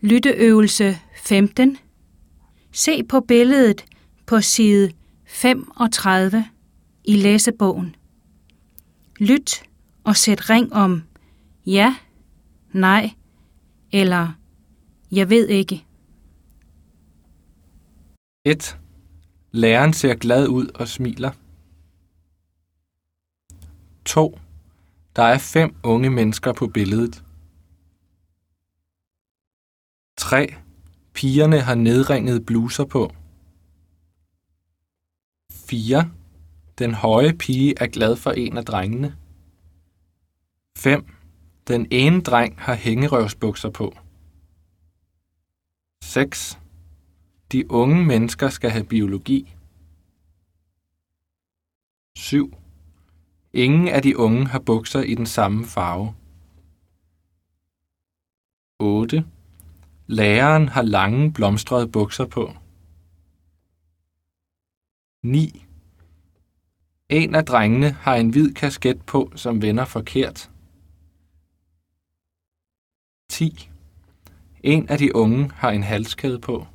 Lytteøvelse 15. Se på billedet på side 35 i læsebogen. Lyt og sæt ring om ja, nej eller jeg ved ikke. 1. Læreren ser glad ud og smiler. 2. Der er 5 unge mennesker på billedet. 3. Pigerne har nedringede bluser på. 4. Den høje pige er glad for en af drengene. 5. Den ene dreng har hængerøvsbukser på. 6. De unge mennesker skal have biologi. 7. Ingen af de unge har bukser i den samme farve. 8. Læreren har lange blomstrede bukser på. 9. En af drengene har en hvid kasket på, som vender forkert. 10. En af de unge har en halskæde på.